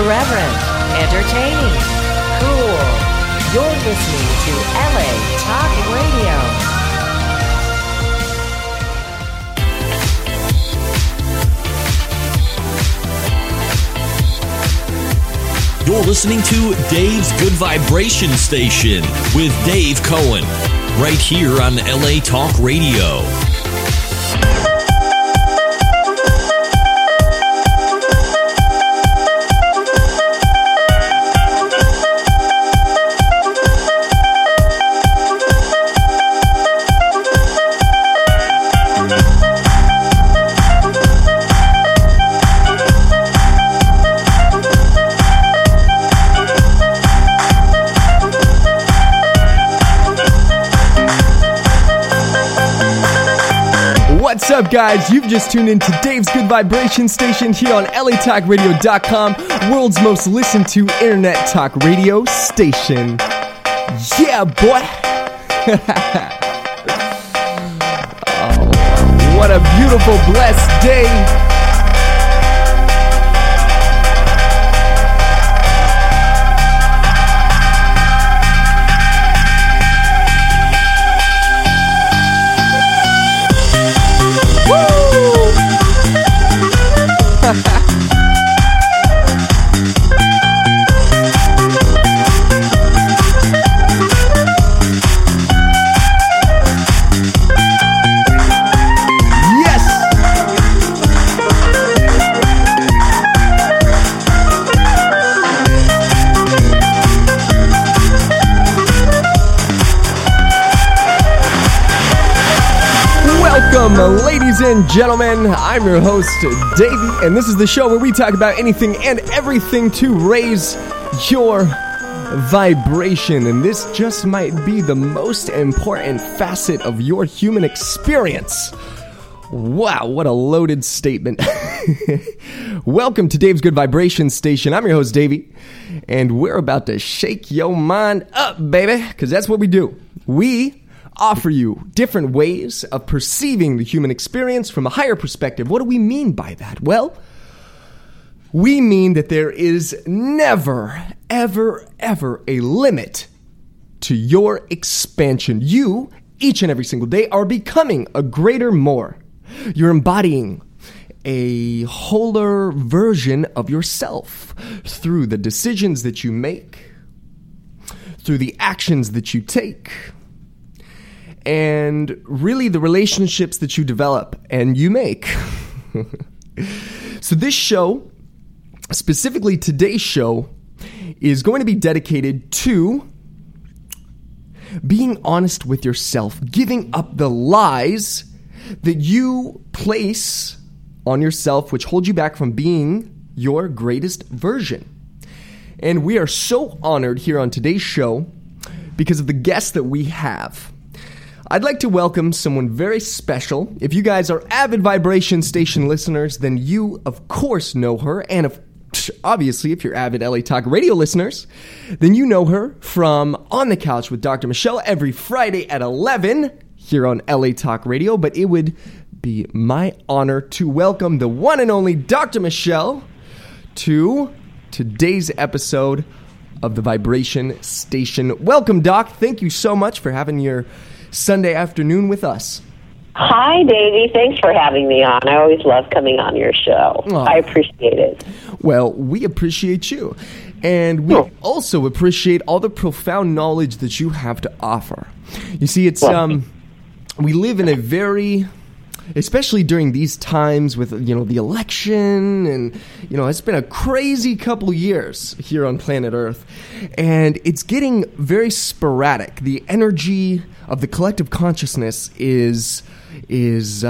Irreverent, entertaining, cool. You're listening to LA Talk Radio. You're listening to Dave's Good Vibration Station with Dave Cohen, right here on LA Talk Radio. What's up, guys? You've just tuned in to Dave's Good Vibration Station here on LATalkRadio.com, world's most listened to internet talk radio station. Yeah, boy! Oh, what a beautiful, blessed day! Welcome, ladies and gentlemen. I'm your host, Davey, and this is the show where we talk about anything and everything to raise your vibration. And this just might be the most important facet of your human experience. Wow, what a loaded statement. Welcome to Dave's Good Vibration Station. I'm your host, Davey, and we're about to shake your mind up, baby, because that's what we do. We offer you different ways of perceiving the human experience from a higher perspective. What do we mean by that? Well, we mean that there is never, ever, ever a limit to your expansion. You, each and every single day, are becoming a greater more. You're embodying a wholer version of yourself through the decisions that you make, through the actions that you take, and really the relationships that you develop and you make. So this show, specifically today's show, is going to be dedicated to being honest with yourself, giving up the lies that you place on yourself, which hold you back from being your greatest version. And we are so honored here on today's show because of the guests that we have. I'd like to welcome someone very special. If you guys are avid Vibration Station listeners, then you, of course, know her. And obviously, if you're avid LA Talk Radio listeners, then you know her from On the Couch with Dr. Michelle every Friday at 11 here on LA Talk Radio. But it would be my honor to welcome the one and only Dr. Michelle to today's episode of the Vibration Station. Welcome, Doc. Thank you so much for having your Sunday afternoon with us. Hi, Davey. Thanks for having me on. I always love coming on your show. Oh. I appreciate it. Well, we appreciate you. And we also appreciate all the profound knowledge that you have to offer. You see, it's we live in a very, especially during these times with, the election and, it's been a crazy couple years here on planet Earth. And it's getting very sporadic. The energy of the collective consciousness is it's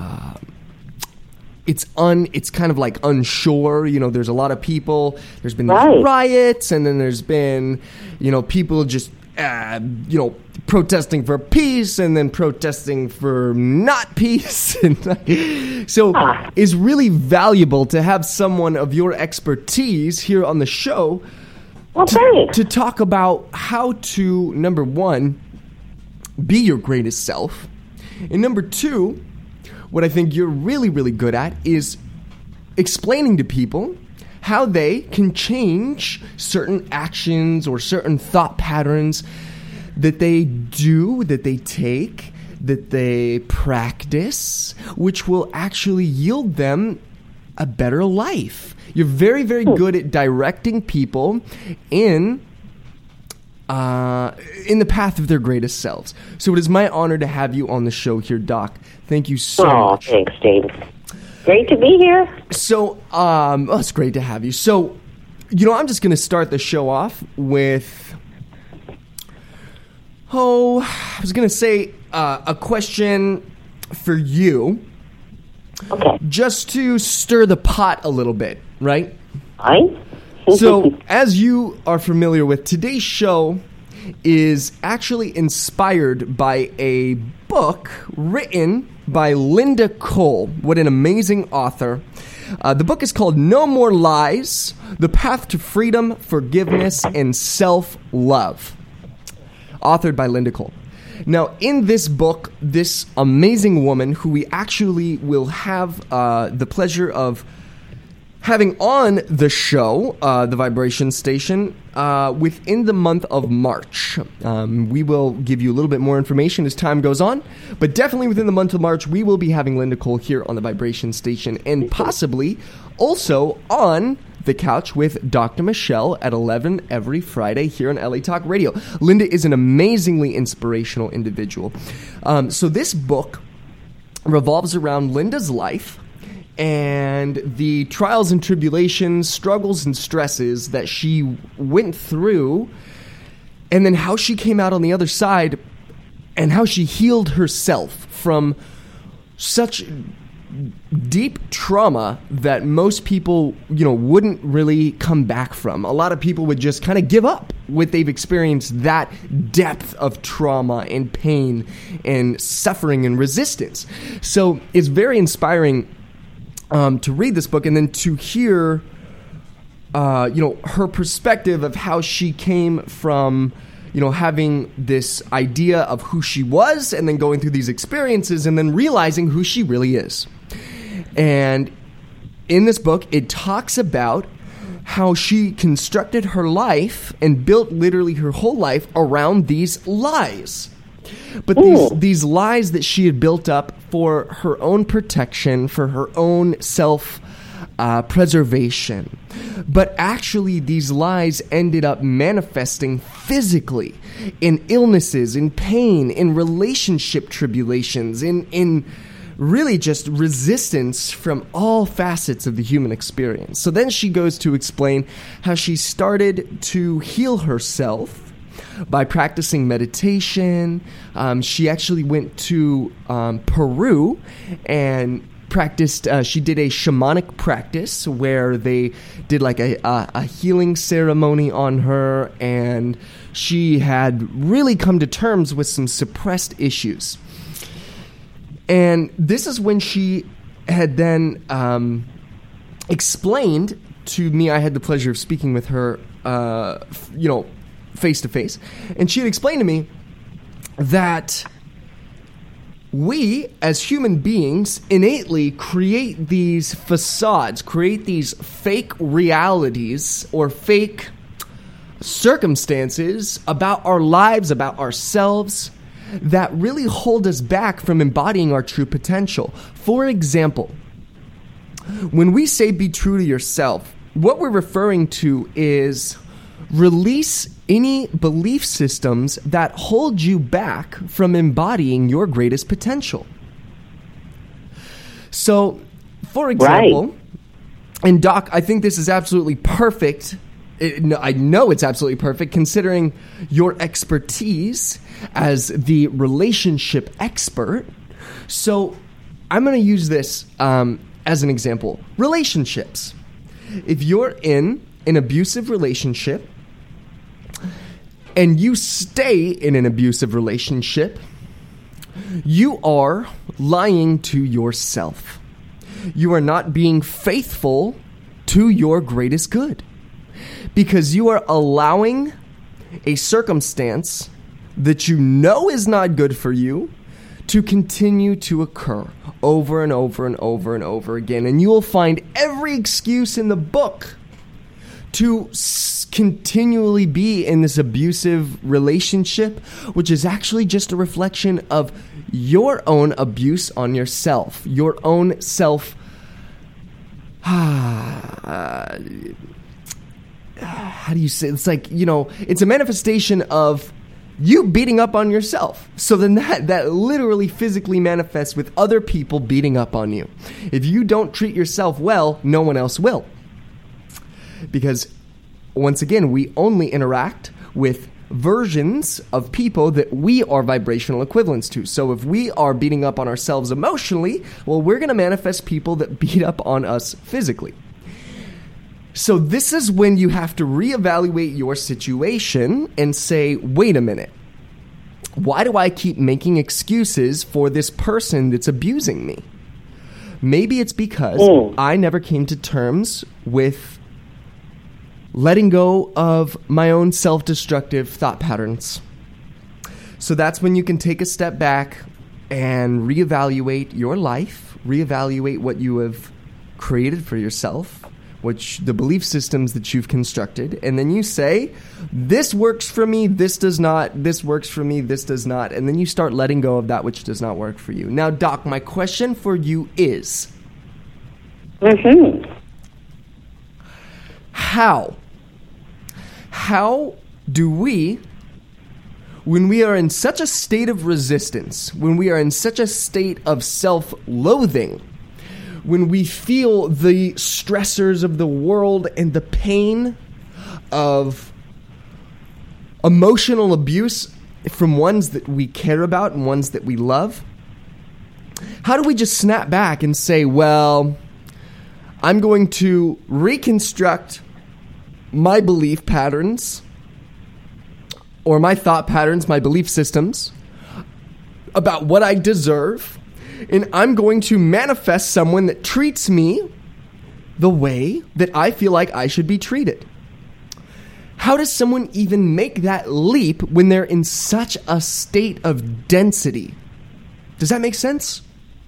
kind of like unsure. There's a lot of people. There's been these riots, and then there's been, people just protesting for peace and then protesting for not peace. And so it's really valuable to have someone of your expertise here on the show to talk about how to, number one, be your greatest self. And number two, what I think you're really, really good at is explaining to people how they can change certain actions or certain thought patterns that they do, that they take, that they practice, which will actually yield them a better life. You're very, very good at directing people in the path of their greatest selves. So it is my honor to have you on the show here, Doc. Thank you so much. Thanks, Dave. Great to be here. So, it's great to have you. So, I'm just going to start the show off with, I was going to say a question for you. Okay. Just to stir the pot a little bit, right? Fine. So, as you are familiar with, today's show is actually inspired by a book written by Linda Cole. What an amazing author. The book is called No More Lies, The Path to Freedom, Forgiveness, and Self-Love. Authored by Linda Cole. Now, in this book, this amazing woman, who we actually will have the pleasure of having on the show, the Vibration Station, within the month of March. We will give you a little bit more information as time goes on, but definitely within the month of March, we will be having Linda Cole here on the Vibration Station, and possibly also on the couch with Dr. Michelle at 11 every Friday here on LA Talk Radio. Linda is an amazingly inspirational individual. So this book revolves around Linda's life and the trials and tribulations, struggles and stresses that she went through, and then how she came out on the other side and how she healed herself from such deep trauma that most people, wouldn't really come back from. A lot of people would just kind of give up when they've experienced that depth of trauma and pain and suffering and resistance. So it's very inspiring to read this book and then to hear, her perspective of how she came from, having this idea of who she was and then going through these experiences and then realizing who she really is. And in this book, it talks about how she constructed her life and built literally her whole life around these lies. But these lies that she had built up for her own protection, for her own self-preservation. But actually, these lies ended up manifesting physically in illnesses, in pain, in relationship tribulations, in really just resistance from all facets of the human experience. So then she goes to explain how she started to heal herself by practicing meditation. She actually went to Peru and practiced, she did a shamanic practice where they did like a healing ceremony on her, and she had really come to terms with some suppressed issues. And this is when she had then explained to me, I had the pleasure of speaking with her, face to face, and she had explained to me that we, as human beings, innately create these facades, create these fake realities or fake circumstances about our lives, about ourselves, that really hold us back from embodying our true potential. For example, when we say be true to yourself, what we're referring to is release any belief systems that hold you back from embodying your greatest potential. So, for example, and Doc, I think this is absolutely perfect. I know it's absolutely perfect considering your expertise as the relationship expert. So I'm going to use this as an example. Relationships. If you're in an abusive relationship and you stay in an abusive relationship, you are lying to yourself. You are not being faithful to your greatest good, because you are allowing a circumstance that you know is not good for you to continue to occur over and over and over and over again. And you will find every excuse in the book to continually be in this abusive relationship, which is actually just a reflection of your own abuse on yourself, your own self. How do you say? It's like, it's a manifestation of you beating up on yourself. So then that literally physically manifests with other people beating up on you. If you don't treat yourself well, no one else will. Because once again, we only interact with versions of people that we are vibrational equivalents to. So if we are beating up on ourselves emotionally, well, we're going to manifest people that beat up on us physically. So this is when you have to reevaluate your situation and say, wait a minute, why do I keep making excuses for this person that's abusing me? Maybe it's because I never came to terms with letting go of my own self-destructive thought patterns. So that's when you can take a step back and reevaluate your life, reevaluate what you have created for yourself, which the belief systems that you've constructed, and then you say, this works for me, this does not, this works for me, this does not, and then you start letting go of that which does not work for you. Now, Doc, my question for you is, how do we, when we are in such a state of resistance, when we are in such a state of self-loathing, when we feel the stressors of the world and the pain of emotional abuse from ones that we care about and ones that we love, how do we just snap back and say, well, I'm going to reconstruct my belief patterns or my thought patterns, my belief systems about what I deserve, and I'm going to manifest someone that treats me the way that I feel like I should be treated? How does someone even make that leap when they're in such a state of density? Does that make sense?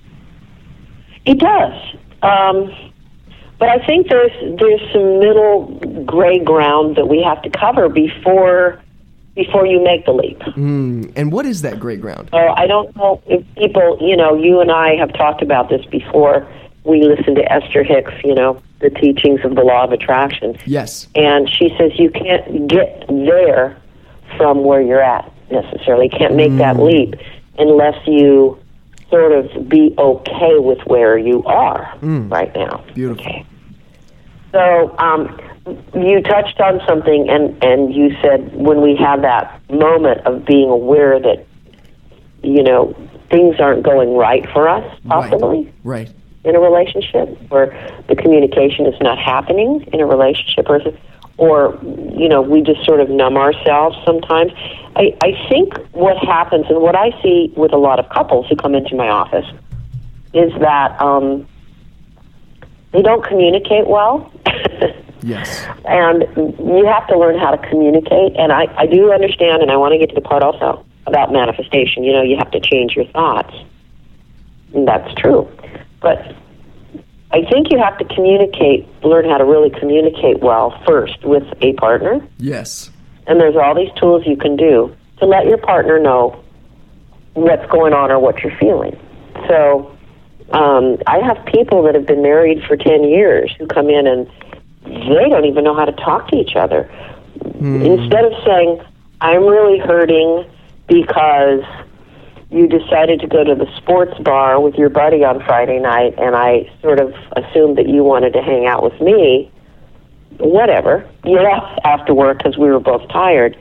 It does. But I think there's some middle gray ground that we have to cover before you make the leap. And what is that gray ground? So I don't know if people, you and I have talked about this before. We listened to Esther Hicks, the teachings of the law of attraction. Yes. And she says you can't get there from where you're at necessarily. You can't make that leap unless you sort of be okay with where you are right now. Beautiful. Okay. So you touched on something, and you said when we have that moment of being aware that, things aren't going right for us, possibly. Right. In a relationship, or the communication is not happening in a relationship, or we just sort of numb ourselves sometimes. I think what happens, and what I see with a lot of couples who come into my office, is that they don't communicate well. Yes. And you have to learn how to communicate, and I do understand, and I want to get to the part also about manifestation. You have to change your thoughts. And that's true. But I think you have to learn how to really communicate well first with a partner. Yes. And there's all these tools you can do to let your partner know what's going on or what you're feeling. So I have people that have been married for 10 years who come in and they don't even know how to talk to each other. Instead of saying, I'm really hurting because you decided to go to the sports bar with your buddy on Friday night, and I sort of assumed that you wanted to hang out with me, whatever, after work because we were both tired.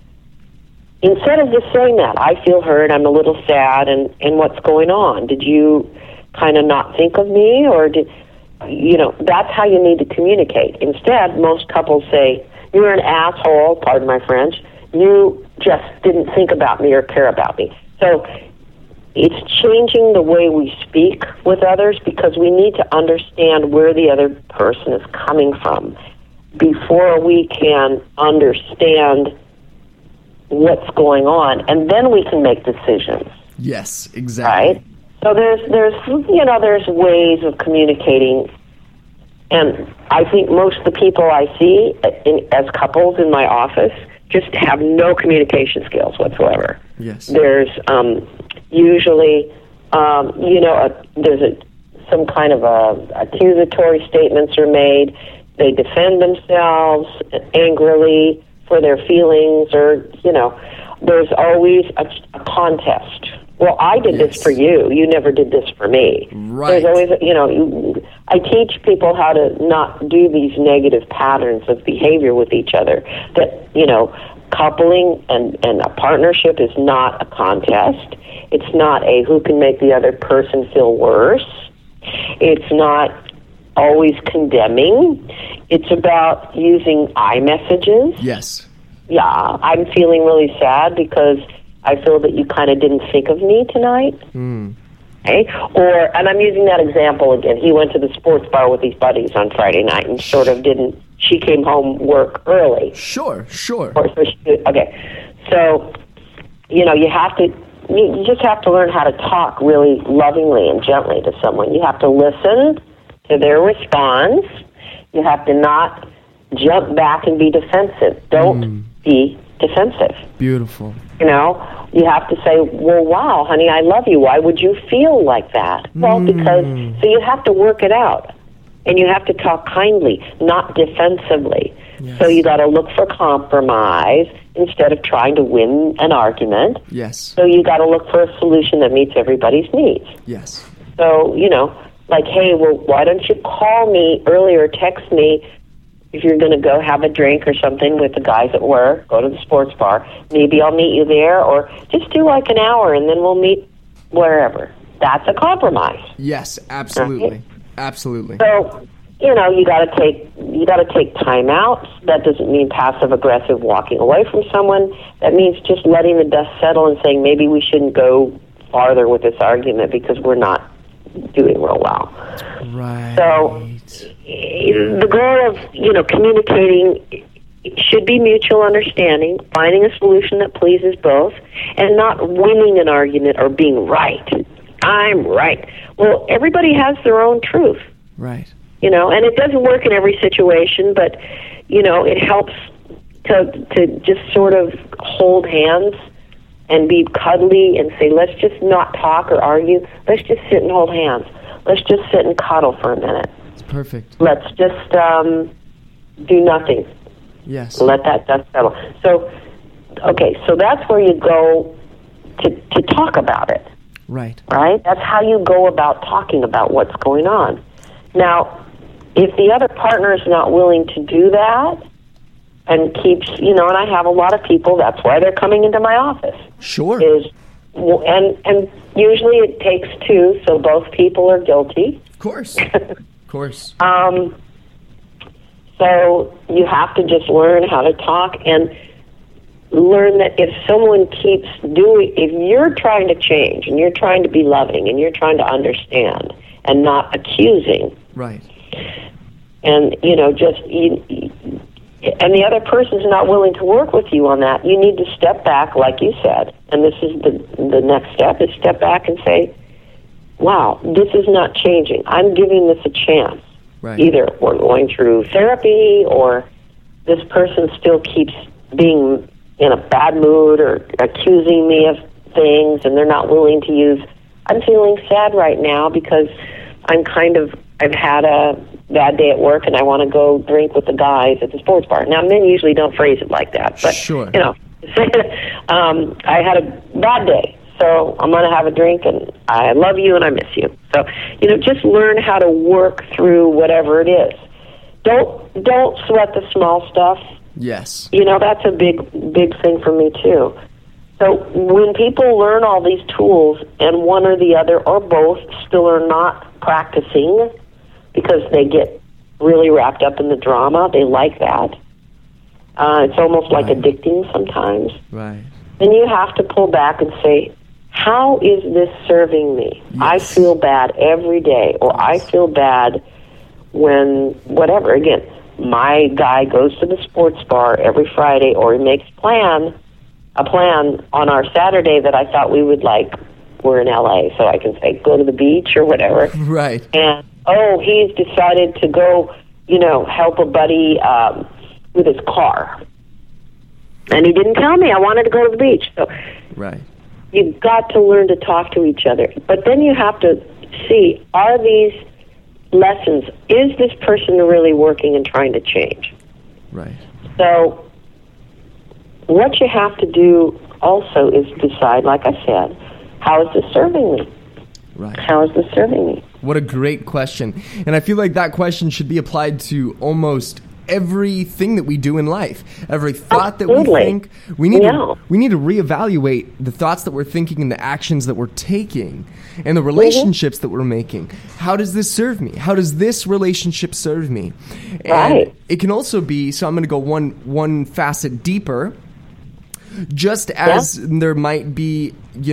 Instead of just saying that, I feel hurt, I'm a little sad, and what's going on? Did you kind of not think of me, or that's how you need to communicate. Instead, most couples say, you're an asshole, pardon my French, you just didn't think about me or care about me. So it's changing the way we speak with others, because we need to understand where the other person is coming from before we can understand what's going on, and then we can make decisions. Yes, exactly. Right? So there's ways of communicating And I think most of the people I see as couples in my office just have no communication skills whatsoever. Yes. There's usually, there's some kind of accusatory statements are made. They defend themselves angrily for their feelings, or, there's always a contest. Well, I did this for you. You never did this for me. Right. There's always, I teach people how to not do these negative patterns of behavior with each other. That, coupling and a partnership is not a contest. It's not a who can make the other person feel worse. It's not always condemning. It's about using I messages. Yes. Yeah, I'm feeling really sad because I feel that you kind of didn't think of me tonight. Okay? And I'm using that example again. He went to the sports bar with his buddies on Friday night and sort of didn't. She came home work early. Sure. Okay. So, you just have to learn how to talk really lovingly and gently to someone. You have to listen to their response. You have to not jump back and be defensive. Don't be defensive. Beautiful. You have to say, well, wow, honey, I love you. Why would you feel like that? Well, because, so you have to work it out. And you have to talk kindly, not defensively. Yes. So you got to look for compromise instead of trying to win an argument. Yes. So you got to look for a solution that meets everybody's needs. Yes. So, like, hey, well, why don't you call me earlier, text me if you're going to go have a drink or something with the guys at work, go to the sports bar. Maybe I'll meet you there, or just do like an hour and then we'll meet wherever. That's a compromise. Yes, absolutely. Right? Absolutely. So, you got to take time out. That doesn't mean passive aggressive walking away from someone. That means just letting the dust settle and saying maybe we shouldn't go farther with this argument because we're not doing real well. Right. So the goal of, communicating should be mutual understanding, finding a solution that pleases both, and not winning an argument or being right. I'm right. Well, everybody has their own truth. Right. And it doesn't work in every situation, but, it helps to just sort of hold hands and be cuddly and say, let's just not talk or argue. Let's just sit and hold hands. Let's just sit and cuddle for a minute. It's perfect. Let's just do nothing. Yes. Let that dust settle. So, so that's where you go to talk about it. Right. Right? That's how you go about talking about what's going on. Now, if the other partner is not willing to do that and keeps, and I have a lot of people, that's why they're coming into my office. Sure. And usually it takes two, so both people are guilty. Of course. Of course. So you have to just learn how to talk and learn that if someone keeps if you're trying to change and you're trying to be loving and you're trying to understand and not accusing. Right. And, and the other person's not willing to work with you on that, you need to step back, like you said, and this is the next step, is step back and say, wow, this is not changing. I'm giving this a chance. Right. Either we're going through therapy or this person still keeps being in a bad mood or accusing me of things and they're not willing to use, I'm feeling sad right now because I've had a bad day at work and I want to go drink with the guys at the sports bar. Now, men usually don't phrase it like that, but, sure. I had a bad day, so I'm going to have a drink and I love you and I miss you. So, just learn how to work through whatever it is. Don't sweat the small stuff. Yes. That's a big thing for me, too. So when people learn all these tools and one or the other or both still are not practicing because they get really wrapped up in the drama, they like that. It's almost like addicting sometimes. Right. Then you have to pull back and say, how is this serving me? Yes. I feel bad every day, or I feel bad when, whatever, again, my guy goes to the sports bar every Friday, or he makes a plan on our Saturday that I thought we would we're in LA, so I can say, go to the beach or whatever. Right. And oh, he's decided to go, help a buddy with his car. And he didn't tell me. I wanted to go to the beach. So Right. you've got to learn to talk to each other. But then you have to see, are these lessons, is this person really working and trying to change? Right. So what you have to do also is decide, like I said, how is this serving me? Right. How is this serving me? What a great question. And I feel like that question should be applied to almost everything that we do in life. Every thought that we Absolutely. think, we need Yeah. to reevaluate the thoughts that we're thinking and the actions that we're taking and the relationships that we're making. How does this serve me? How does this relationship serve me? And Right. it can also be, so I'm going to go one facet deeper. Just as there might be,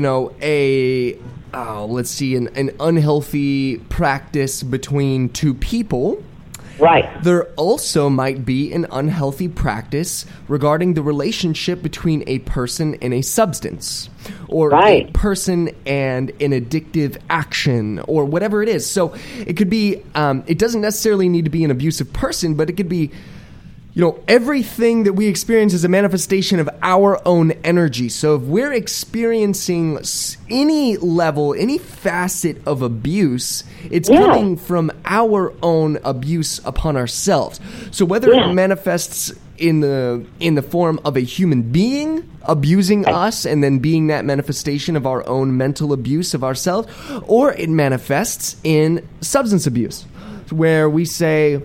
an unhealthy practice between two people, Right. there also might be an unhealthy practice regarding the relationship between a person and a substance, or Right. a person and an addictive action, or whatever it is. So it could be, it doesn't necessarily need to be an abusive person, but it could be, everything that we experience is a manifestation of our own energy. So if we're experiencing any level, any facet of abuse, it's coming from our own abuse upon ourselves. So whether it manifests in the form of a human being abusing us and then being that manifestation of our own mental abuse of ourselves, or it manifests in substance abuse, where we say,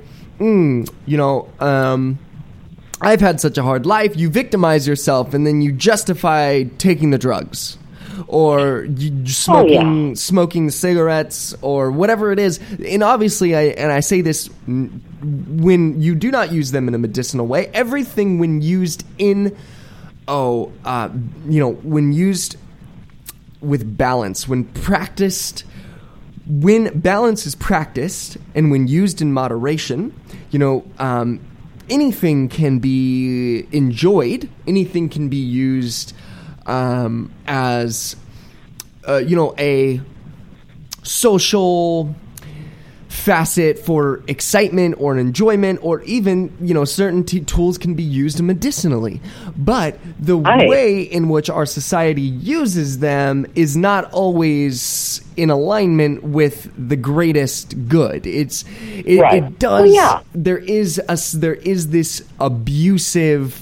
I've had such a hard life, you victimize yourself and then you justify taking the drugs, or you smoking the cigarettes, or whatever it is. And obviously, I say this when you do not use them in a medicinal way. Everything when used when used with balance, when balance is practiced and when used in moderation, anything can be enjoyed. Anything can be used as, a social facet for excitement or an enjoyment, or even, certain tools can be used medicinally. But the way in which our society uses them is not always in alignment with the greatest good. It does. There is this abusive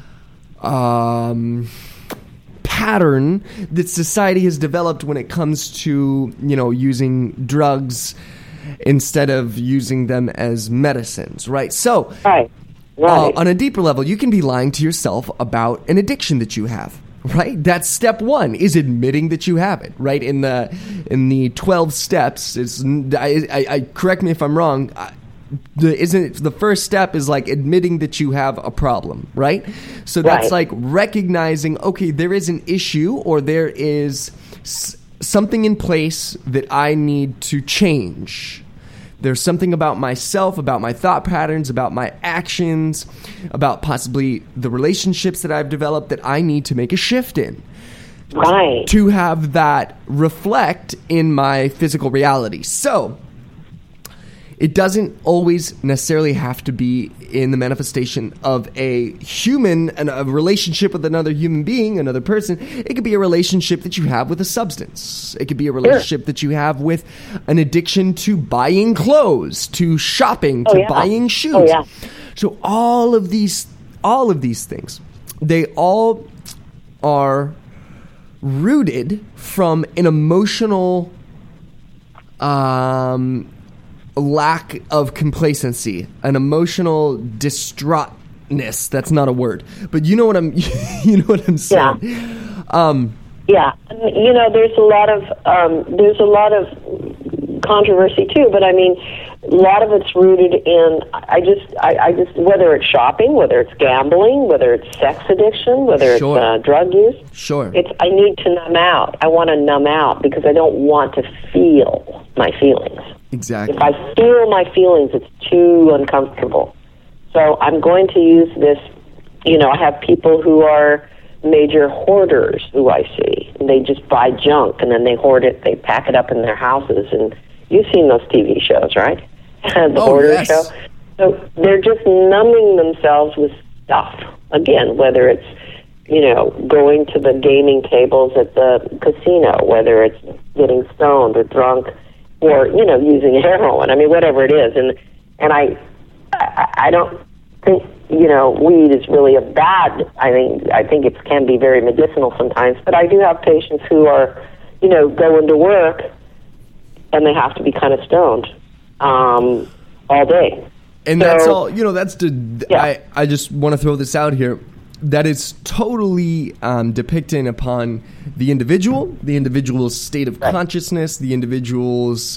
pattern that society has developed when it comes to, using drugs instead of using them as medicines, right? So, on a deeper level, you can be lying to yourself about an addiction that you have, right? That's step one, is admitting that you have it, right? In the 12 steps, I correct me if I'm wrong. The first step is like admitting that you have a problem, right? So that's like recognizing, okay, there is an issue, or there is something in place that I need to change. There's something about myself, about my thought patterns, about my actions, about possibly the relationships that I've developed that I need to make a shift in. Right. To have that reflect in my physical reality. So, it doesn't always necessarily have to be in the manifestation of a human, and a relationship with another human being, another person. It could be a relationship that you have with a substance. It could be a relationship that you have with an addiction to buying clothes, to shopping, to buying shoes. So all of these things, they all are rooted from an emotional lack of complacency, an emotional distraughtness. That's not a word, but you know what I'm saying. There's a lot of controversy too, but I mean, a lot of it's rooted in I just whether it's shopping, whether it's gambling, whether it's sex addiction, whether it's drug use. I need to numb out. I want to numb out because I don't want to feel my feelings. Exactly. If I feel my feelings, it's too uncomfortable. So I'm going to use this. I have people who are major hoarders who I see. They just buy junk and then they hoard it. They pack it up in their houses, and You've seen those TV shows, right? The Hoarder yes. Show. So they're just numbing themselves with stuff. Again, whether it's, going to the gaming tables at the casino, whether it's getting stoned or drunk, or, using heroin. I mean, whatever it is. And I don't think, weed is really a bad, I think it can be very medicinal sometimes, but I do have patients who are, going to work and they have to be kind of stoned all day. And so, that's all, I just want to throw this out here. That is totally depicting upon the individual's state of consciousness, the individual's,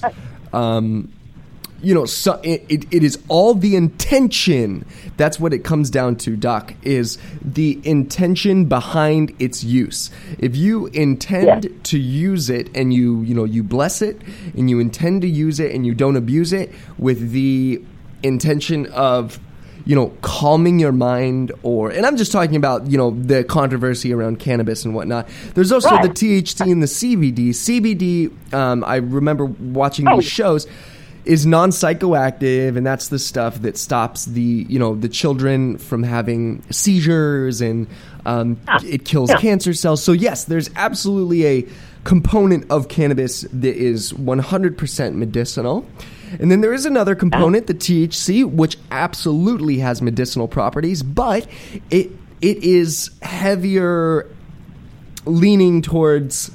it is all the intention. That's what it comes down to, Doc, is the intention behind its use. If you intend to use it and you bless it and you intend to use it and you don't abuse it with the intention of calming your mind, and I'm just talking about, the controversy around cannabis and whatnot. There's also the THC and the CBD. CBD, I remember watching these shows, is non-psychoactive, and that's the stuff that stops the children from having seizures, and it kills cancer cells. So yes, there's absolutely a component of cannabis that is 100% medicinal. And then there is another component, the THC, which absolutely has medicinal properties, but it is heavier leaning towards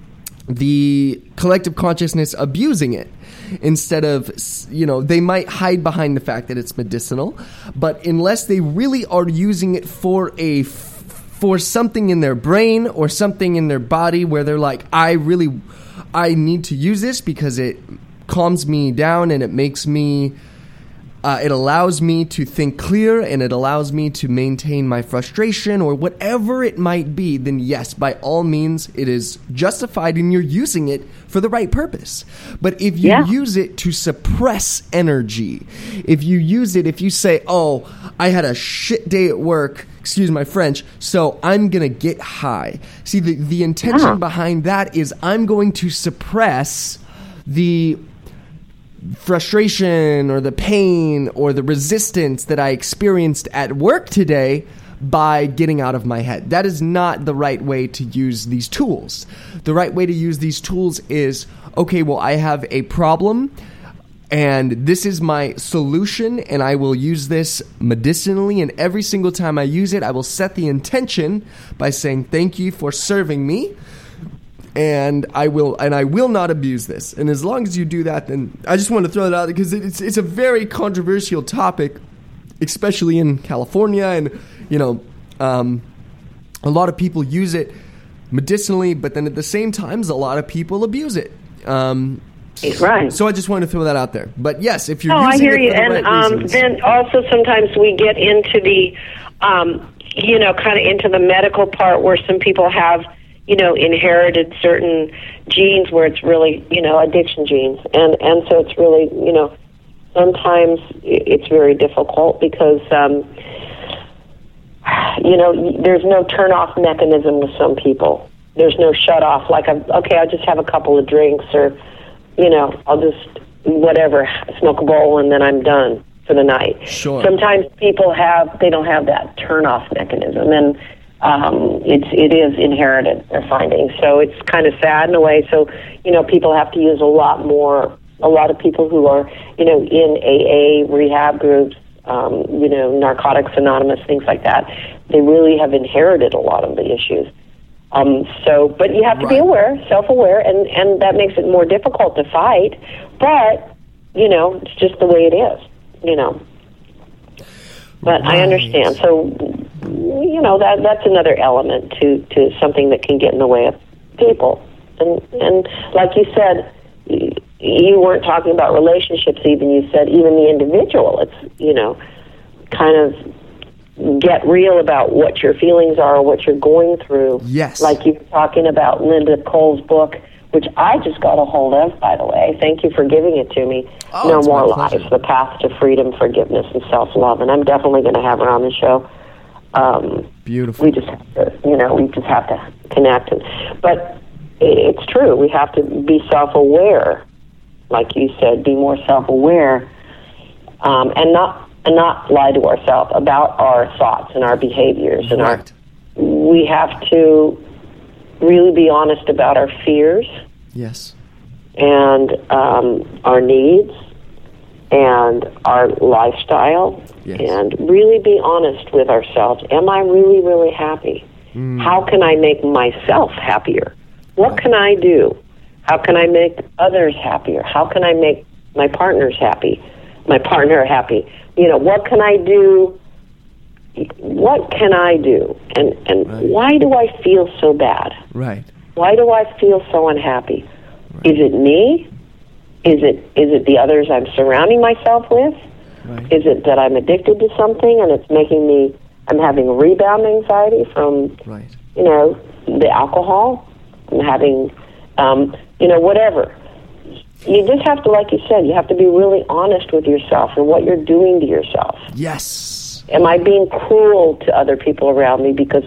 the collective consciousness abusing it. Instead of, they might hide behind the fact that it's medicinal, but unless they really are using it for something in their brain or something in their body where they're like, I need to use this because it calms me down and it makes me, it allows me to think clear and it allows me to maintain my frustration or whatever it might be, then yes, by all means, it is justified and you're using it for the right purpose. But if you use it to suppress energy, if you say, oh, I had a shit day at work, excuse my French, so I'm going to get high. See, the intention behind that is I'm going to suppress the frustration or the pain or the resistance that I experienced at work today by getting out of my head. That is not the right way to use these tools. The right way to use these tools is, okay, well, I have a problem and this is my solution and I will use this medicinally, and every single time I use it, I will set the intention by saying, thank you for serving me. And I will not abuse this. And as long as you do that, then I just want to throw that out because it's a very controversial topic, especially in California. And, a lot of people use it medicinally, but then at the same time, a lot of people abuse it. Right. So I just wanted to throw that out there. But yes, if you're using I hear it you. for the right reasons. Then also sometimes we get into the, kind of into the medical part where some people have, inherited certain genes where it's really, addiction genes. And so it's really, sometimes it's very difficult because, there's no turn-off mechanism with some people. There's no shut-off, like, I'll just have a couple of drinks or, I'll just, whatever, smoke a bowl and then I'm done for the night. Sure. Sometimes people they don't have that turn-off mechanism, and it is inherited, they're finding. So it's kind of sad in a way. So, people have to use a lot of people who are, in AA, rehab groups, Narcotics Anonymous, things like that, they really have inherited a lot of the issues. But you have to be aware, self-aware, and that makes it more difficult to fight. But, it's just the way it is, But I understand. So, that's another element to something that can get in the way of people. And like you said, you weren't talking about relationships even. You said even the individual. It's, kind of get real about what your feelings are, what you're going through. Yes. Like you were talking about Linda Cole's book, which I just got a hold of, by the way. Thank you for giving it to me. Oh, No More my Lies, pleasure. The Path to Freedom, Forgiveness, and Self-Love. And I'm definitely going to have her on the show. Beautiful. We just have to connect. But it's true. We have to be self-aware like you said, be more self-aware, and not lie to ourselves about our thoughts and our behaviors. And we have to really be honest about our fears. Yes. And our needs and our lifestyle. Yes. And really be honest with ourselves. Am I really, really happy? How can I make myself happier? What can I do? How can I make others happier? How can I make my partner happy? You know, what can I do? What can I do? And why do I feel so bad? Right. Why do I feel so unhappy? Right. Is it me? Is it the others I'm surrounding myself with? Right. Is it that I'm addicted to something and it's making me, I'm having rebound anxiety from, you know, the alcohol? I'm having, you know, whatever. You just have to, like you said, you have to be really honest with yourself and what you're doing to yourself. Yes. Am I being cruel to other people around me because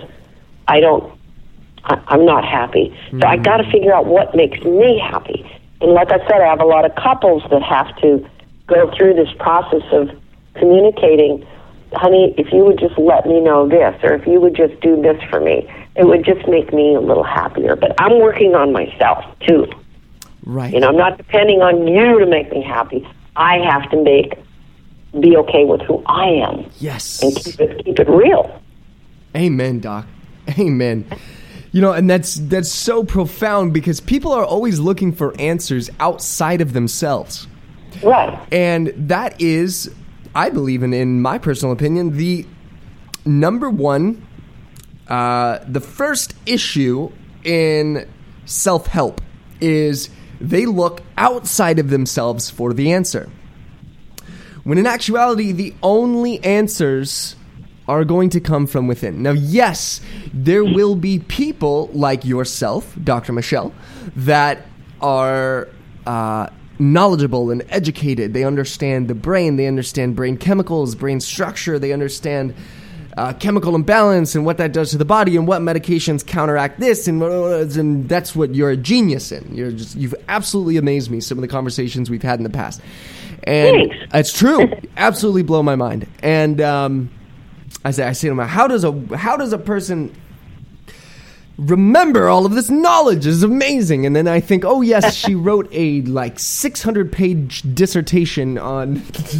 I'm not happy? So I got to figure out what makes me happy. And like I said, I have a lot of couples that have to go through this process of communicating, honey, if you would just let me know this, or if you would just do this for me, it would just make me a little happier. But I'm working on myself, too. Right. You know, I'm not depending on you to make me happy. I have to be okay with who I am. Yes. And keep it real. Amen, Doc. Amen. You know, and that's so profound because people are always looking for answers outside of themselves. Right. And that is, I believe, in my personal opinion, the number one, the first issue in self-help is they look outside of themselves for the answer. When in actuality, the only answers are going to come from within. Now, yes, there will be people like yourself, Dr. Michelle, that are knowledgeable and educated. They understand the brain. They understand brain chemicals, brain structure. They understand chemical imbalance and what that does to the body and what medications counteract this. And that's what you're a genius in. You've absolutely amazed me, some of the conversations we've had in the past. And it's true. Absolutely blow my mind. And I say to them, how does a person remember all of this knowledge? Is amazing. And then I think, oh yes, she wrote a 600-page dissertation on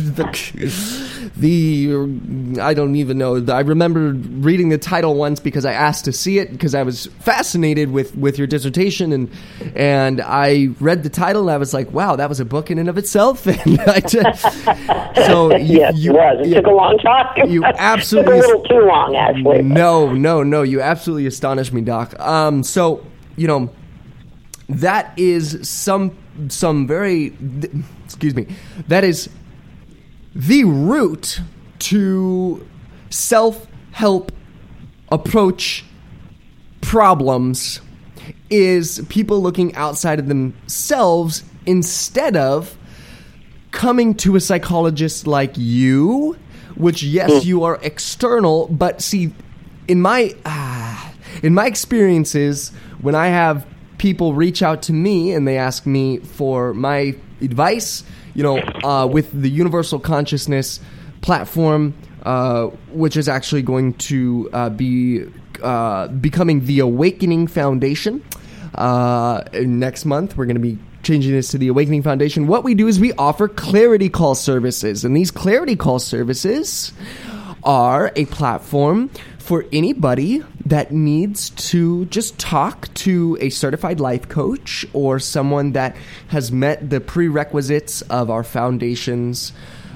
the I don't even know. I remember reading the title once because I asked to see it because I was fascinated with your dissertation, and I read the title and I was like, wow, that was a book in and of itself. And so yes, it was. It took a long time. You absolutely took a little too long, actually. No. You absolutely astonished me, Doc. So, you know, that is some very, that is the route to self-help approach problems is people looking outside of themselves instead of coming to a psychologist like you, which, yes, you are external, but see, in my experiences, when I have people reach out to me and they ask me for my advice, you know, with the Universal Consciousness platform, which is actually going to be becoming the Awakening Foundation. Next month, we're going to be changing this to the Awakening Foundation. What we do is we offer clarity call services, and these clarity call services are a platform for anybody that needs to just talk to a certified life coach or someone that has met the prerequisites of our foundation's,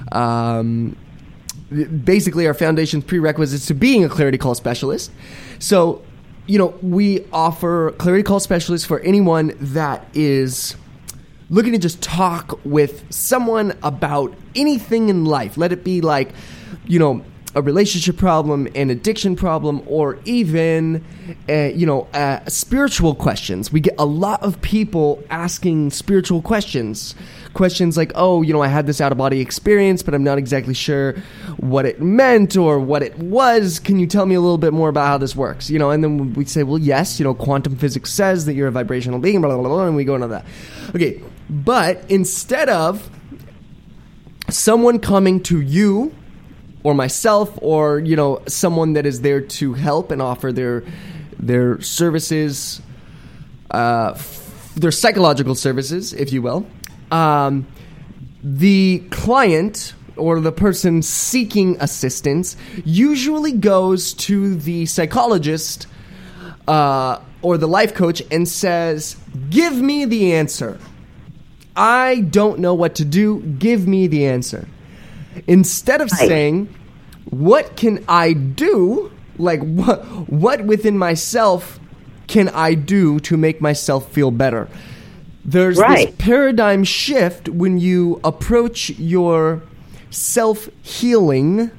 basically our foundation's prerequisites to being a clarity call specialist. So, you know, we offer clarity call specialists for anyone that is looking to just talk with someone about anything in life. Let it be like, you know, a relationship problem, an addiction problem, or even, spiritual questions. We get a lot of people asking spiritual questions. Questions like, I had this out-of-body experience, but I'm not exactly sure what it meant or what it was. Can you tell me a little bit more about how this works? And then we say, well, yes, quantum physics says that you're a vibrational being, blah, blah, blah, blah, and we go into that. Okay, but instead of someone coming to you or myself or, someone that is there to help and offer their services, their psychological services, if you will, the client or the person seeking assistance usually goes to the psychologist or the life coach and says, give me the answer. I don't know what to do. Give me the answer. Instead of saying, what can I do? Like, what within myself can I do to make myself feel better? There's this paradigm shift when you approach your self-healing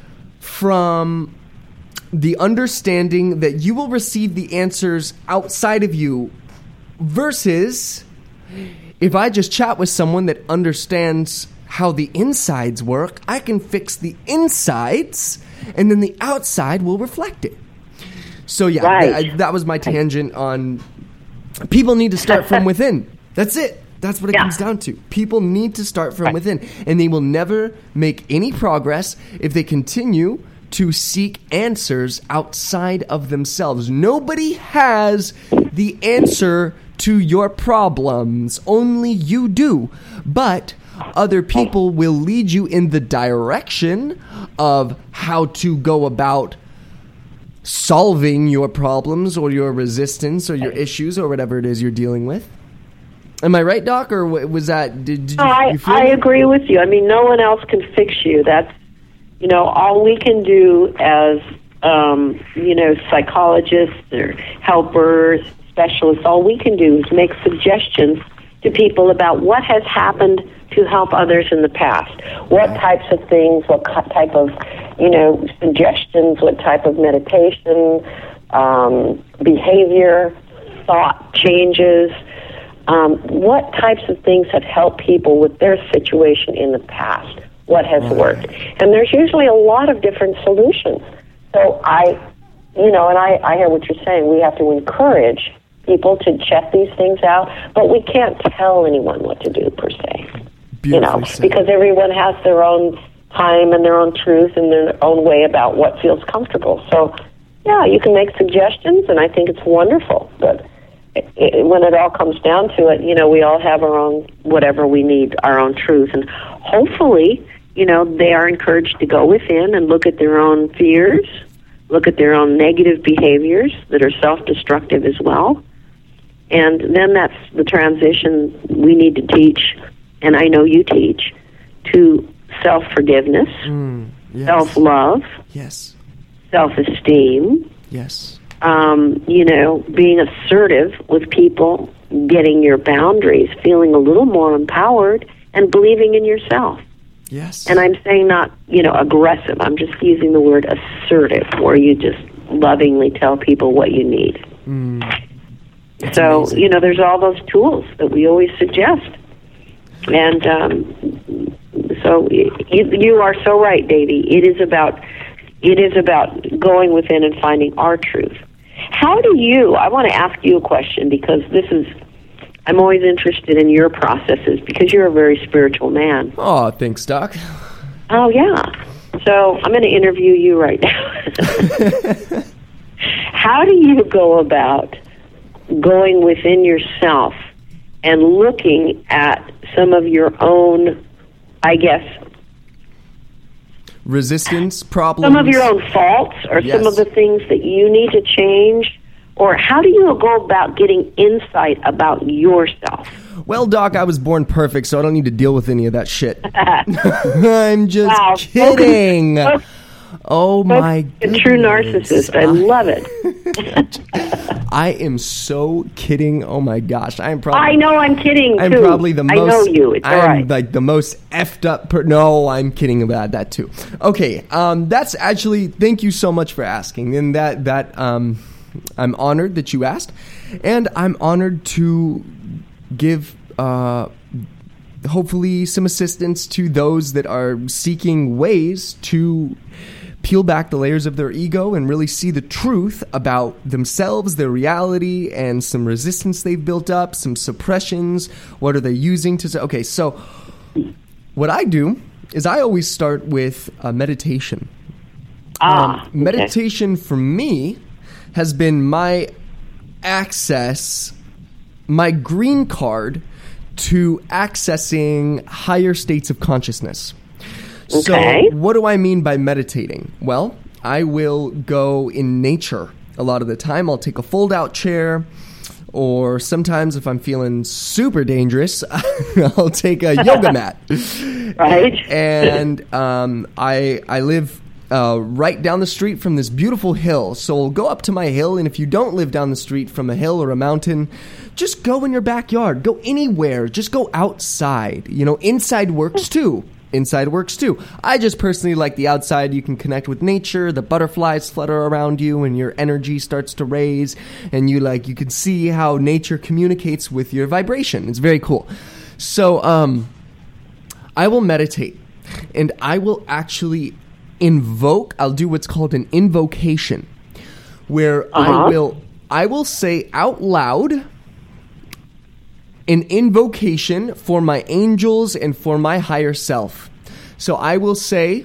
from the understanding that you will receive the answers outside of you versus if I just chat with someone that understands how the insides work, I can fix the insides and then the outside will reflect it. So that was my tangent on people need to start from within. That's it. That's what it comes down to. People need to start from within, and they will never make any progress if they continue to seek answers outside of themselves. Nobody has the answer to your problems. Only you do. But other people will lead you in the direction of how to go about solving your problems or your resistance or your issues or whatever it is you're dealing with. Am I right, Doc, or was that... Did you feel I agree with you. I mean, no one else can fix you. That's, all we can do as, psychologists or helpers, specialists, all we can do is make suggestions to people about what has happened to help others in the past. What types of things, what type of, suggestions, what type of meditation, behavior, thought changes, what types of things have helped people with their situation in the past? What has worked? And there's usually a lot of different solutions. So I hear what you're saying. We have to encourage people to check these things out, but we can't tell anyone what to do per se. Because everyone has their own time and their own truth and their own way about what feels comfortable. So, you can make suggestions, and I think it's wonderful. But when it all comes down to it, we all have our own, whatever we need, our own truth. And hopefully, they are encouraged to go within and look at their own fears, look at their own negative behaviors that are self-destructive as well. And then that's the transition we need to teach, and I know you teach, to self-forgiveness, self-love, self-esteem, being assertive with people, getting your boundaries, feeling a little more empowered, and believing in yourself. Yes. And I'm saying not, aggressive. I'm just using the word assertive, where you just lovingly tell people what you need. So, amazing. There's all those tools that we always suggest. And so you are so right, Davey. It is about going within and finding our truth. I want to ask you a question, because I'm always interested in your processes, because you're a very spiritual man. Oh, thanks, Doc. Oh, yeah. So I'm going to interview you right now. How do you go about going within yourself and looking at some of your own, I guess, resistance problems, some of your own faults, or some of the things that you need to change? Or how do you go about getting insight about yourself? Well, Doc, I was born perfect, so I don't need to deal with any of that shit. I'm just kidding. Oh, my goodness. A true narcissist. I love it. I am so kidding. Oh my gosh, I am probably. I know I'm kidding too. I'm probably the most. I know you. It's all right. I'm like the most effed up. No, I'm kidding about that too. Okay, that's actually. Thank you so much for asking, and I'm honored that you asked, and I'm honored to give hopefully some assistance to those that are seeking ways to peel back the layers of their ego and really see the truth about themselves, their reality, and some resistance they've built up, some suppressions. What are they using to say? Okay, so what I do is I always start with meditation. Meditation for me has been my access, my green card to accessing higher states of consciousness. Okay. So what do I mean by meditating? Well, I will go in nature a lot of the time. I'll take a fold-out chair, or sometimes if I'm feeling super dangerous, I'll take a yoga mat. Right. And I live right down the street from this beautiful hill. So we'll go up to my hill, and if you don't live down the street from a hill or a mountain, just go in your backyard. Go anywhere. Just go outside. You know, inside works too. I just personally like the outside. You can connect with nature. The butterflies flutter around you and your energy starts to raise, and you can see how nature communicates with your vibration. It's very cool. So I will meditate, and I will actually I'll do what's called an invocation, where I will say out loud an invocation for my angels and for my higher self. So I will say,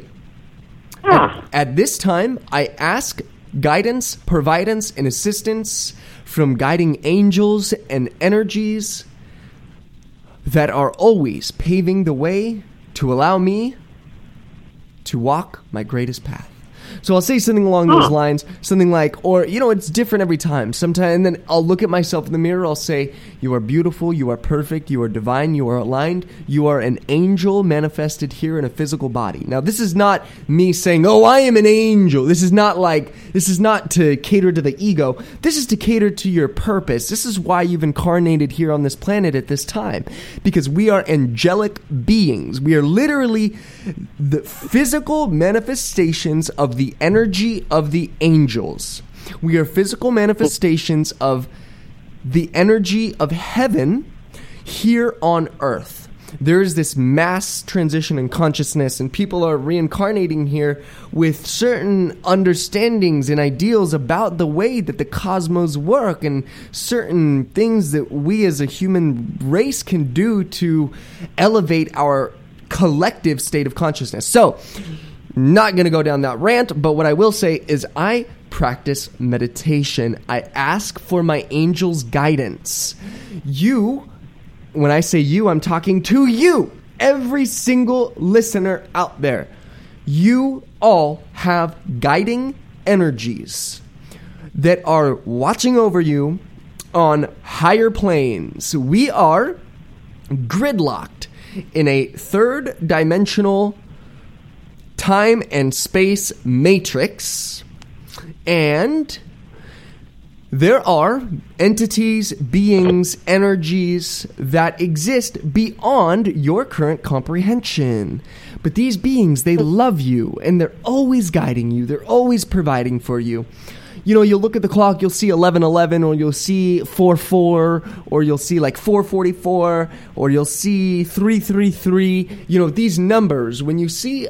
at this time, I ask guidance, providence, and assistance from guiding angels and energies that are always paving the way to allow me to walk my greatest path. So I'll say something along those lines, something like, or, it's different every time. Sometimes, and then I'll look at myself in the mirror, I'll say, you are beautiful, you are perfect, you are divine, you are aligned, you are an angel manifested here in a physical body. Now, this is not me saying, oh, I am an angel. This is not to cater to the ego. This is to cater to your purpose. This is why you've incarnated here on this planet at this time, because we are angelic beings. We are literally the physical manifestations of the energy of the angels. We are physical manifestations of the energy of heaven here on earth. There is this mass transition in consciousness, and people are reincarnating here with certain understandings and ideals about the way that the cosmos work, and certain things that we as a human race can do to elevate our collective state of consciousness. So, not going to go down that rant, but what I will say is I practice meditation. I ask for my angels' guidance. When I say you, I'm talking to you, every single listener out there. You all have guiding energies that are watching over you on higher planes. We are gridlocked in a third dimensional time and space matrix, and there are entities, beings, energies that exist beyond your current comprehension. But these beings, they love you, and they're always guiding you. They're always providing for you. You'll look at the clock, you'll see 11:11, or you'll see 4:4, or you'll see like 4:44, or you'll see 3:33. These numbers, when you see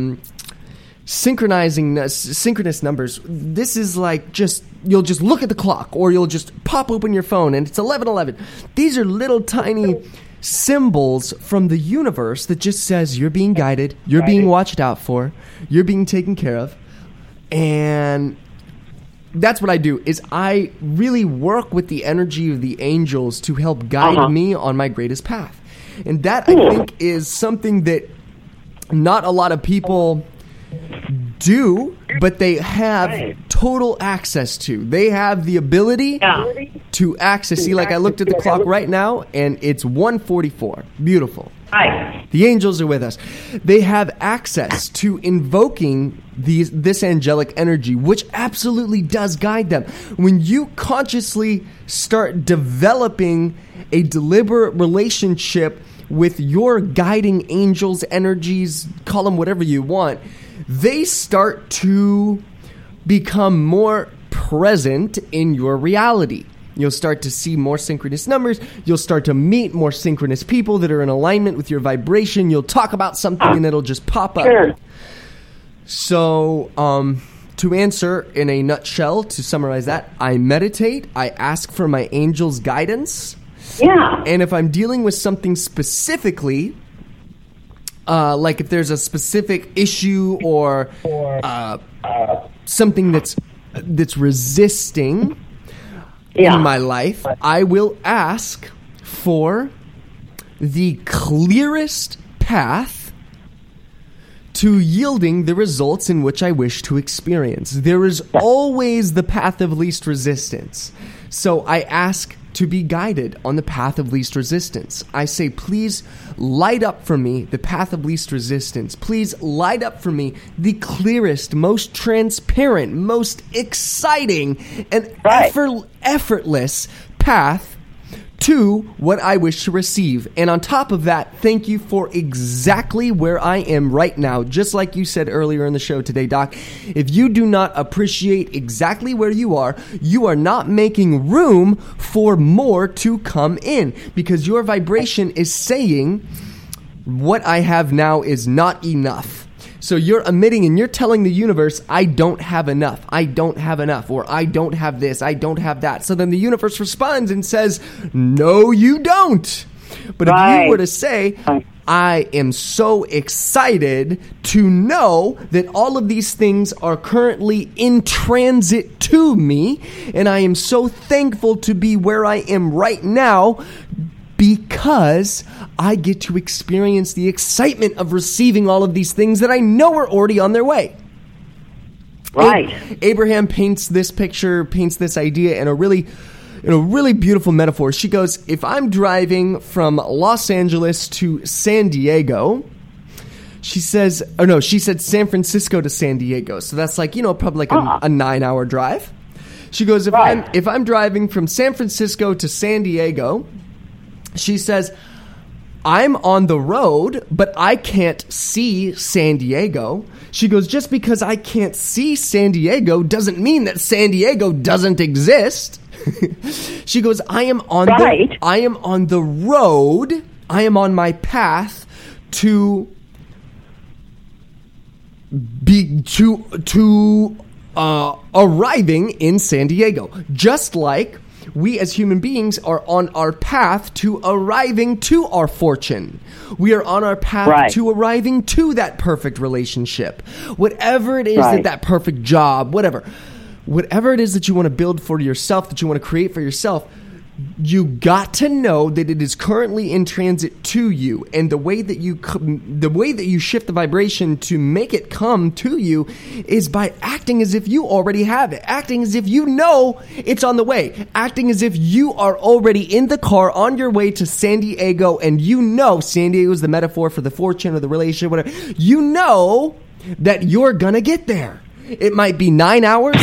synchronous numbers, this is like you'll just look at the clock, or you'll just pop open your phone and it's 11:11. These are little tiny symbols from the universe that just says you're being guided, you're being watched out for, you're being taken care of. And that's what I do, is I really work with the energy of the angels to help guide me on my greatest path. And that, I think, is something that not a lot of people do, but they have total access to. They have the ability to access. See, like I looked at the clock right now, and it's 1:44. Beautiful. Right. The angels are with us. They have access to invoking this angelic energy, which absolutely does guide them. When you consciously start developing a deliberate relationship with your guiding angels, energies, call them whatever you want, they start to become more present in your reality. You'll start to see more synchronous numbers. You'll start to meet more synchronous people that are in alignment with your vibration. You'll talk about something and it'll just pop up. Sure. So, to answer in a nutshell, to summarize that, I meditate. I ask for my angels' guidance. Yeah. And if I'm dealing with something specifically, like if there's a specific issue or something that's resisting in my life, I will ask for the clearest path to yielding the results in which I wish to experience. There is always the path of least resistance. So I ask to be guided on the path of least resistance. I say, please light up for me the path of least resistance. Please light up for me the clearest, most transparent, most exciting, and effortless path to what I wish to receive. And on top of that, thank you for exactly where I am right now. Just like you said earlier in the show today, Doc, if you do not appreciate exactly where you are not making room for more to come in, because your vibration is saying what I have now is not enough. So you're emitting and you're telling the universe, I don't have enough, or I don't have this, I don't have that. So then the universe responds and says, no, you don't. But if you were to say, I am so excited to know that all of these things are currently in transit to me, and I am so thankful to be where I am right now, because I get to experience the excitement of receiving all of these things that I know are already on their way. Right. Abraham paints this idea in a really beautiful metaphor. She goes, if I'm driving from Los Angeles to San Diego, she said San Francisco to San Diego. So that's like, probably like a 9-hour drive. She goes, if I'm driving from San Francisco to San Diego, she says, I'm on the road, but I can't see San Diego. She goes, just because I can't see San Diego doesn't mean that San Diego doesn't exist. She goes, I am on the road. I am on my path to arriving in San Diego. Just like we as human beings are on our path to arriving to our fortune. We are on our path to arriving to that perfect relationship. Whatever it is that perfect job, whatever it is that you want to build for yourself, that you want to create for yourself, you got to know that it is currently in transit to you, and the way that you shift the vibration to make it come to you is by acting as if you already have it, acting as if you know it's on the way, acting as if you are already in the car on your way to San Diego, and you know San Diego is the metaphor for the fortune or the relationship, whatever. You know that you're gonna get there. It might be 9 hours.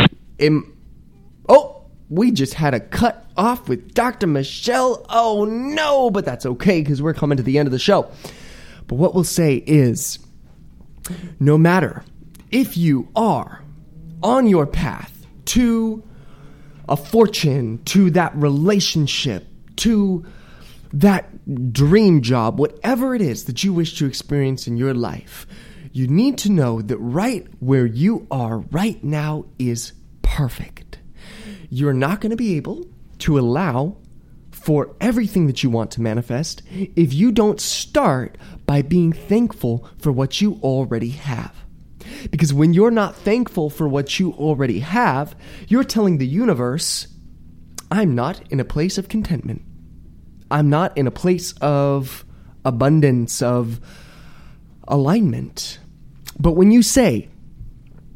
We just had a cut off with Dr. Michelle. Oh no, but that's okay because we're coming to the end of the show. But what we'll say is, no matter if you are on your path to a fortune, to that relationship, to that dream job, whatever it is that you wish to experience in your life, you need to know that right where you are right now is perfect. You're not going to be able to allow for everything that you want to manifest if you don't start by being thankful for what you already have. Because when you're not thankful for what you already have, you're telling the universe, I'm not in a place of contentment. I'm not in a place of abundance, of alignment. But when you say,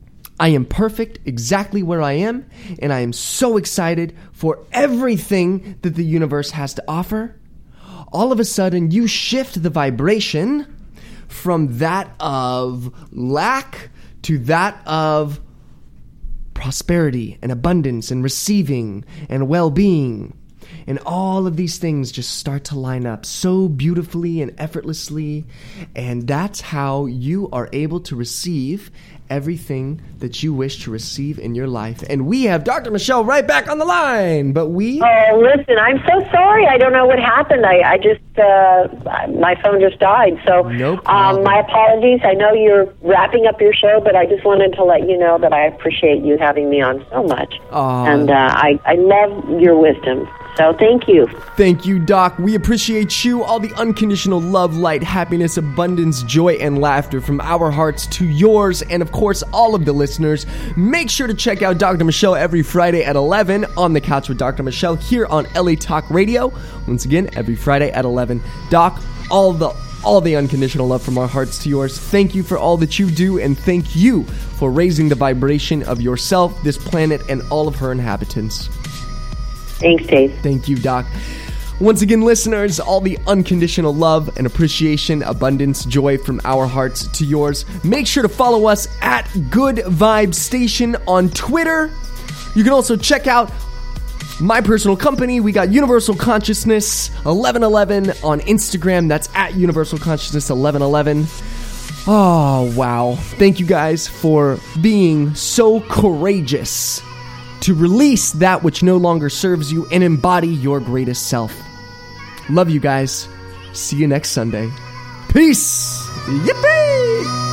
I am perfect exactly where I am, and I am so excited for everything that the universe has to offer. All of a sudden, you shift the vibration from that of lack to that of prosperity and abundance and receiving and well-being. And all of these things just start to line up so beautifully and effortlessly. And that's how you are able to receive everything that you wish to receive in your life. And we have Dr. Michelle right back on the line. But Oh, listen, I'm so sorry. I don't know what happened. I just, my phone just died. So No problem. my apologies. I know you're wrapping up your show, but I just wanted to let you know that I appreciate you having me on so much. And I love your wisdom. So thank you. Thank you, Doc. We appreciate you. All the unconditional love, light, happiness, abundance, joy, and laughter from our hearts to yours, and of course, all of the listeners. Make sure to check out Dr. Michelle every Friday at 11 on The Couch with Dr. Michelle here on LA Talk Radio. Once again, every Friday at 11. Doc, all the unconditional love from our hearts to yours. Thank you for all that you do, and thank you for raising the vibration of yourself, this planet, and all of her inhabitants. Thanks, Dave. Thank you, Doc. Once again, listeners, all the unconditional love and appreciation, abundance, joy from our hearts to yours. Make sure to follow us at Good Vibe Station on Twitter. You can also check out my personal company. We got Universal Consciousness 1111 on Instagram. That's at Universal Consciousness 1111. Oh, wow. Thank you guys for being so courageous to release that which no longer serves you and embody your greatest self. Love you guys. See you next Sunday. Peace. Yippee!